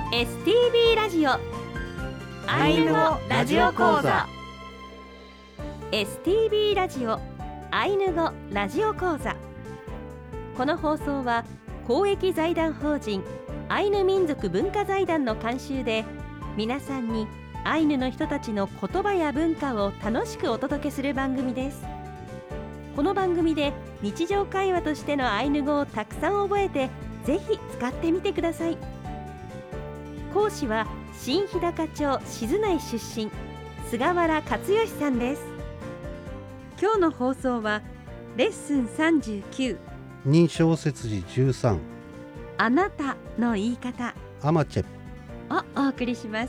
STB ラジオアイヌ語ラジオ講座 STB ラジオアイヌ語ラジオ講座。この放送は公益財団法人アイヌ民族文化財団の監修で、皆さんにアイヌの人たちの言葉や文化を楽しくお届けする番組です。この番組で日常会話としてのアイヌ語をたくさん覚えて、ぜひ使ってみてください。講師は新日高町静内出身、菅原克義さんです。今日の放送はレッスン39、 認証切字13、 あなたの言い方アマチェをお送りします。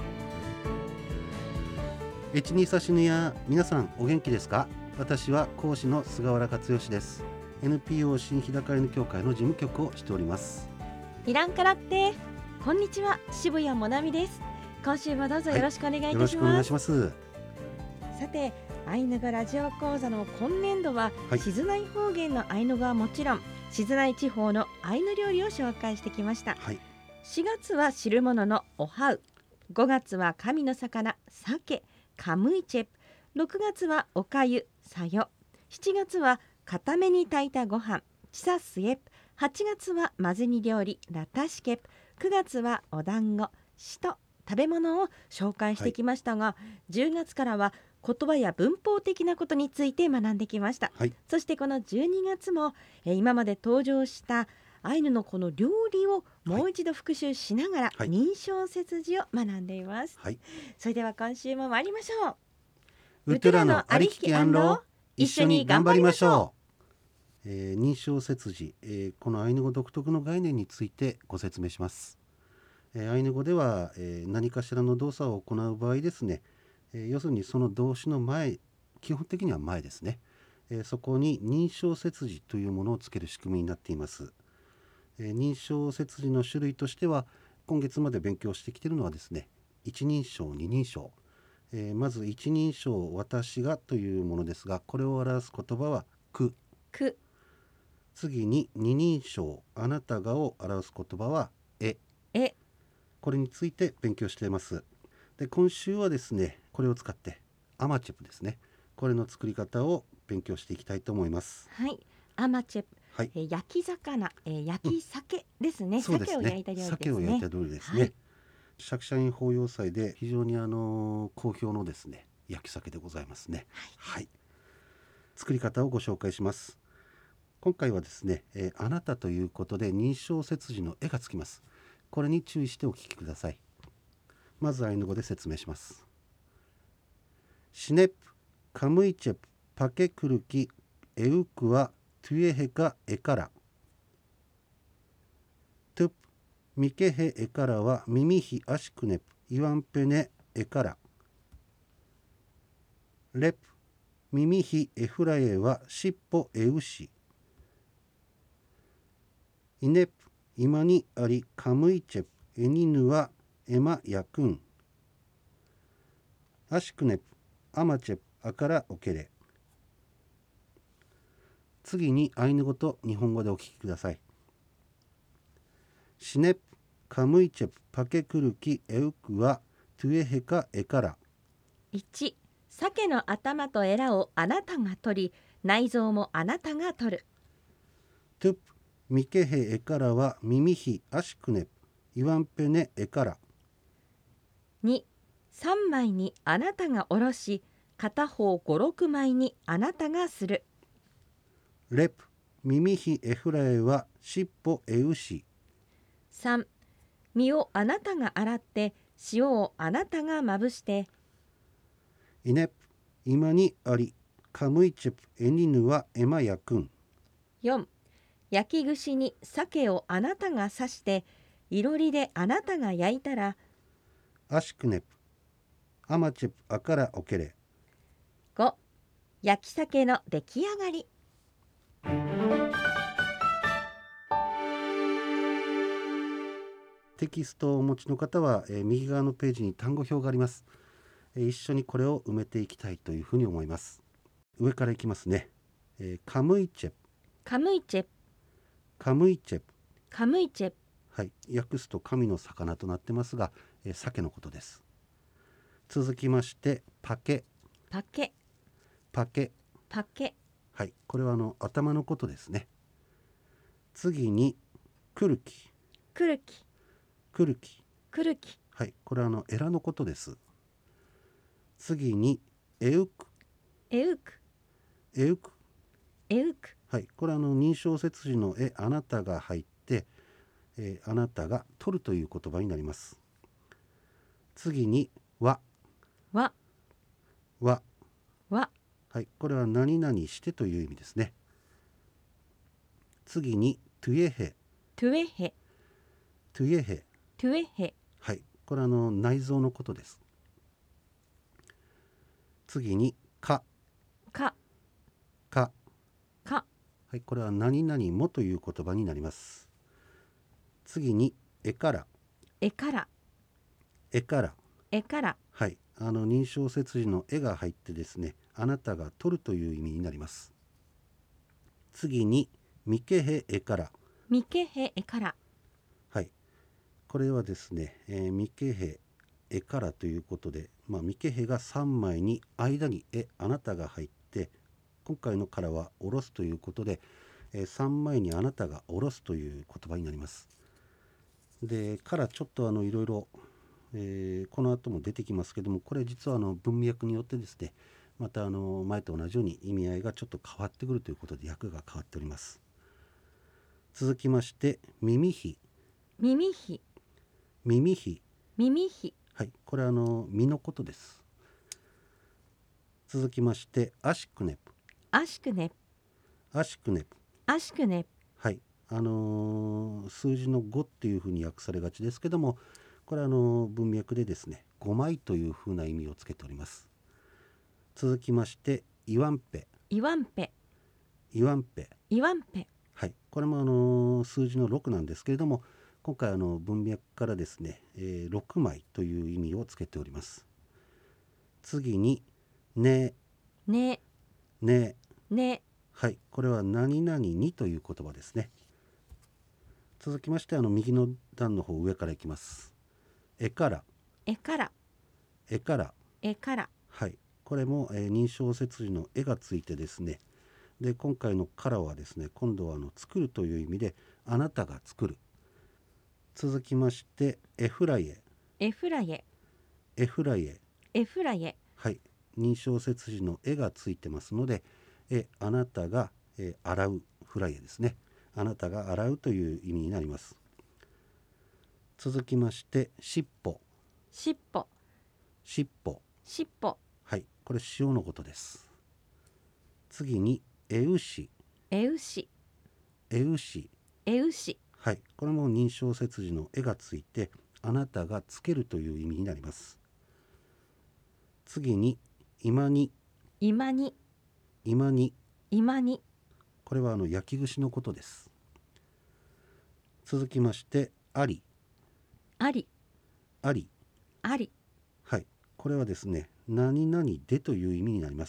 エチニサシヌや皆さんお元気ですか？私は講師の菅原克義です。 NPO 新日高アイヌ協会の事務局をしております。 イランからって、こんにちは、渋谷もなみです。今週もどうぞよろしくお願いいたします。 よろしくお願いします。 さて、アイヌ語ラジオ講座の今年度は、静内方言のアイヌ語はもちろん、静内地方のアイヌ料理を紹介してきました。4月は汁物のおはう、5月は神の魚鮭カムイチェプ、6月はおかゆさよ、7月は固めに炊いたご飯チサスエプ、8月は混ぜ煮料理ラタシケプ、9月はお団子シと食べ物を紹介してきましたが、10月からは言葉や文法的なことについて学んできました。そしてこの12月も、今まで登場したアイヌのこの料理をもう一度復習しながら、認証切字を学んでいます。それでは今週も参りましょう。 ウトラのありききアンロ、一緒に頑張りましょう。認証切字、このアイヌ語独特の概念についてご説明します。アイヌ語では、何かしらの動作を行う場合ですね、要するにその動詞の前、基本的には前ですね、そこに認証切字というものをつける仕組みになっています。認証切字の種類としては、今月まで勉強してきているのはですね、一人称二人称、まず一人称私がというものですが、これを表す言葉はく。次に二人称あなたがを表す言葉はえ。これについて勉強しています。で、今週はですね、これを使ってアマチェプですね、これの作り方を勉強していきたいと思います。 アマチェプ、焼き魚、焼き鮭ですね。鮭を焼いた料理ですね。 鮭を焼いた料理ですね。釈迦院法要祭で非常に好評のですね、焼き鮭でございますね。作り方をご紹介します。今回はですね、あなたということで認証切字の絵がつきます。これに注意してお聞きください。まずアイヌ語で説明します。シネプカムイチェプパケクルキエウクワトゥエヘカエカラトゥプミケヘエカラはミミヒアシクネプイワンペネエカラレプミミヒエフラエはシッポエウシイネプイマニアリカムイチェプエニヌはエマヤクンアシクネプアマチェプアカラオケレ。次にアイヌ語と日本語でお聞きください。シネプカムイチェプパケクルキエウクはトゥエヘカエカラ。 1、鮭の頭とエラをあなたが取り、内臓もあなたが取る。 トゥプミケヘエカラはミミヒアシクネプイワンペネエカラ。 2、3枚にあなたがおろし、片方5、6枚にあなたがする。 レプミミヒエフラエはシッポエウシ。 3、身をあなたが洗って塩をあなたがまぶして。 イネプイマニアリカムイチェプエニヌはエマヤクン。 4、焼き串に鮭をあなたが刺していろりであなたが焼いたら。 アシクネプアマチェプアカラオケレ。 5、焼き鮭の出来上がり。 テキストをお持ちの方は、右側のページに単語表があります。一緒にこれを埋めていきたいというふうに思います。上からいきますね。カムイチェプカムイチェプカムイチェプ。 カムイチェプ。 はい、訳すと神の魚となってますが、鮭のことです。続きましてパケ。 パケ。 パケ。 パケ。 はい、これは頭のことですね。次にクルキ。 クルキ。 クルキ。 クルキ。 はい、これはエラのことです。次にエウク。 エウク。 エウク。 エウク。 はい、これは認証切字のあなたが入って、あなたが取るという言葉になります。次にわ。 わ。 わ。 わ。 はい、これは何々してという意味ですね。次にトゥエヘ。 トゥエヘ。 トゥエヘ。 トゥエヘ。 はい、これは内臓のことです。次にか。 か。 か。 か。 はい、これは何々もという言葉になります。次にえから。 えから。 えから。 えから。 はい、認証切字の絵が入ってですね、あなたが取るという意味になります。次にミケヘエから。 ミケヘエから。 はい、これはですね、ミケヘエからということで、ミケヘが3枚に間にあなたが入って、今回のからは下ろすということで、3枚にあなたが下ろすという言葉になります。でからちょっといろいろ、この後も出てきますけども、これ実は文脈によってですね、また前と同じように意味合いがちょっと変わってくるということで訳が変わっております。続きまして耳ひ。 耳ひ。 耳ひ。 耳ひ。 はい、これは身のことです。続きましてアシクネプ。 アシクネプ。 アシクネプ。 アシクネプ。 はい、数字の5っていうふうに訳されがちですけども、これは文脈でですね、5枚というふうな意味をつけております。続きましてイワンペ。 イワンペ。 イワンペ。 イワンペ。 はい、これも数字の6なんですけれども、今回文脈からですね、6枚という意味をつけております。次にね。 ね。 ね。 ね。 はい、これは何々にという言葉ですね。続きまして右の段の方上からいきます。えから。 えから。 えから。 えから。 はい、これも、認証切字の絵がついてですね、で今回のからはですね、今度は作るという意味であなたが作る。続きましてエフライエ。 エフライエ。 エフライエ。 エフライエ。 はい、認証切字の絵がついてますので、あなたが、洗う。フライエですね。あなたが洗うという意味になります。続きましてしっぽ。 しっぽ。 しっぽ。 しっぽ。 はい、これ塩のことです。次にえうし。 えうし。 えうし。 えうし。 はい、これも認証切字の絵がついてあなたがつけるという意味になります。次に今に。 今に。 今に。 今に。 これは焼き串のことです。続きましてあり。 あり。 あり。 あり。 はい、これはですね、何々でという意味になります。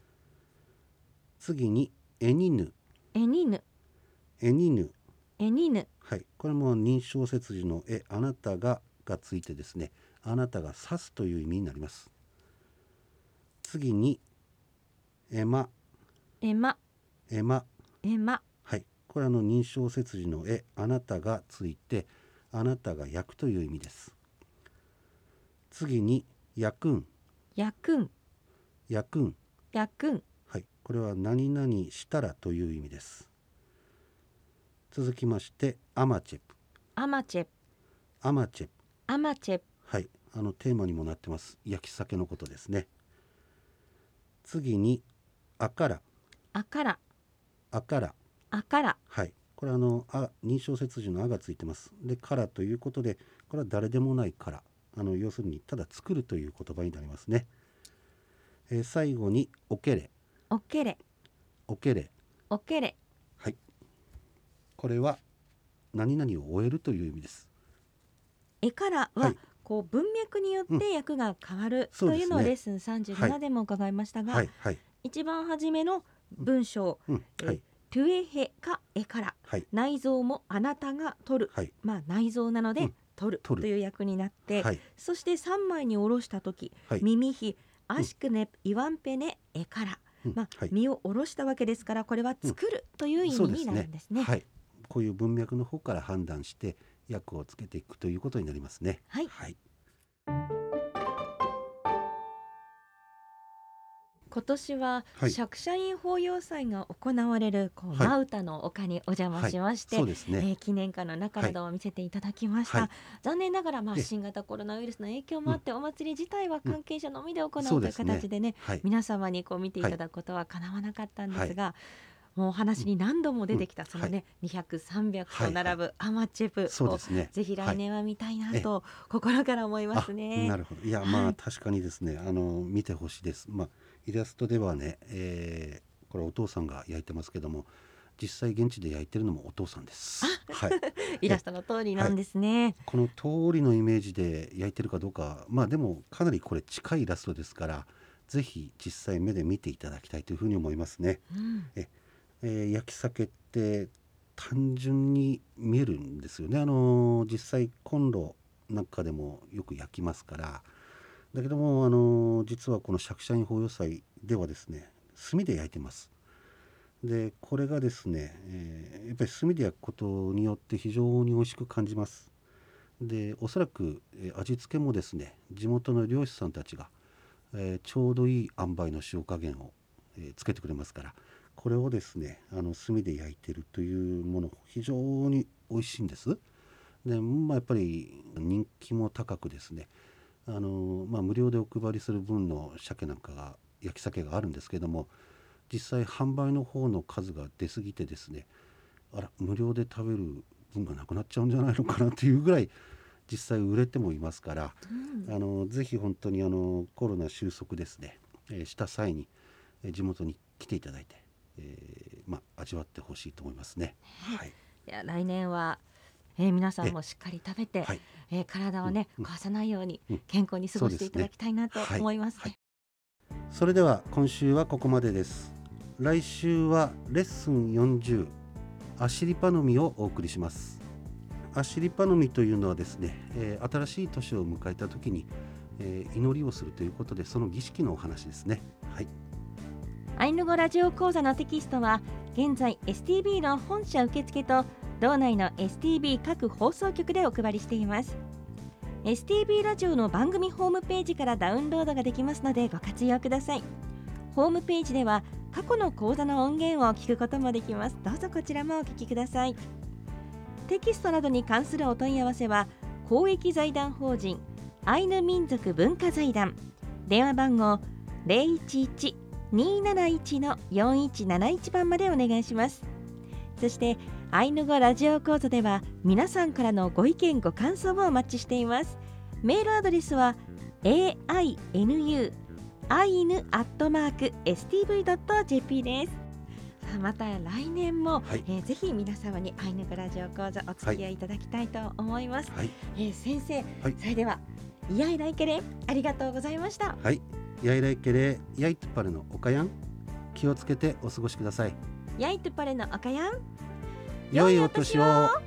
次にえにぬ。 えにぬ。 えにぬ。 えにぬ。 はい、これも認証切字のあなたがついてですね、あなたが指すという意味になります。次にえま。 えま。 えま。 えま。 はい、これは認証切字のあなたがついてあなたが焼くという意味です。次に焼くん。 焼くん。 焼くん。 焼くん。 はい、これは何々したらという意味です。続きましてアマチェプ。 アマチェプ。 アマチェプ。 アマチェプ。 はい、テーマにもなってます。焼き鮭のことですね。次にあから。 あから。 あから。 あから。 はい、これは認証切字のあがついてます。でからということで、これは誰でもないから、要するにただ作るという言葉になりますね。最後におけれ。 おけれ。 おけれ。 おけれ。 はい、これは何々を終えるという意味です。 えからは、 はい、 こう文脈によって訳が変わるというのをレッスン37でも伺いましたが、 はいはい、 一番初めの文章、 はい、 トトゥエヘかエから、内臓もあなたが取る、内臓なので、取るという役になって、そして3枚に下ろした時、耳ひアシクネイワンペネエから、身を下ろしたわけですから、これは作るという意味になるんですね。 こういう文脈の方から判断して訳をつけていくということになりますね。 今年は釈迦院法要祭が行われるマウタの丘にお邪魔しまして、記念館の中などを見せていただきました。残念ながら新型コロナウイルスの影響もあって、お祭り自体は関係者のみで行うという形でね、皆様に見ていただくことはかなわなかったんですが、もうお話に何度も出てきたそのね、200、300と並ぶアマチェプをぜひ来年は見たいなと心から思いますね。 なるほど。いや、確かにですね、見てほしいです。イラストではね、これお父さんが焼いてますけども、実際現地で焼いてるのもお父さんです。 イラストの通りなんですね。 この通りのイメージで焼いてるかどうか、でもかなりこれ近いイラストですから、ぜひ実際目で見ていただきたいというふうに思いますね。焼き鮭って単純に見えるんですよね。実際コンロなんかでもよく焼きますから。だけども実はこの釈迦院法要祭ではですね、炭で焼いてます。でこれがですね、やっぱり炭で焼くことによって非常に美味しく感じます。でおそらく、味付けもですね、地元の漁師さんたちが、ちょうどいい塩梅の塩加減を、つけてくれますから、これをですね炭で焼いてるというもの、非常に美味しいんです。で、やっぱり人気も高くですね、無料でお配りする分の鮭なんかが、焼き鮭があるんですけども、実際販売の方の数が出過ぎてですね、無料で食べる分がなくなっちゃうんじゃないのかなというぐらい実際売れてもいますから、ぜひ本当にコロナ収束ですね、した際に地元に来ていただいて、味わってほしいと思いますね。 いや、来年は皆さんもしっかり食べて、体をね壊さないように健康に過ごしていただきたいなと思います。 それでは今週はここまでです。来週はレッスン40、アシリパノミをお送りします。アシリパノミというのはですね、新しい年を迎えた時に、祈りをするということで、その儀式のお話ですね。 アイヌ語ラジオ講座のテキストは現在 STB の本社受付と道内の STB 各放送局でお配りしています。 STB ラジオの番組ホームページからダウンロードができますのでご活用ください。ホームページでは過去の講座の音源を聞くこともできます。どうぞこちらもお聞きください。テキストなどに関するお問い合わせは公益財団法人アイヌ民族文化財団、電話番号 011-271-4171 番までお願いします。そしてアイヌ語ラジオ講座では皆さんからのご意見ご感想をお待ちしています。メールアドレスは ainu@stv.jp です。また来年も、ぜひ皆様にアイヌ語ラジオ講座お付き合いいただきたいと思います。先生、それではイヤイライケレありがとうございました。 イヤイライケレヤイトパレのおかやん、気をつけてお過ごしください。 ヤイトパレのおかやん、 良いお年を。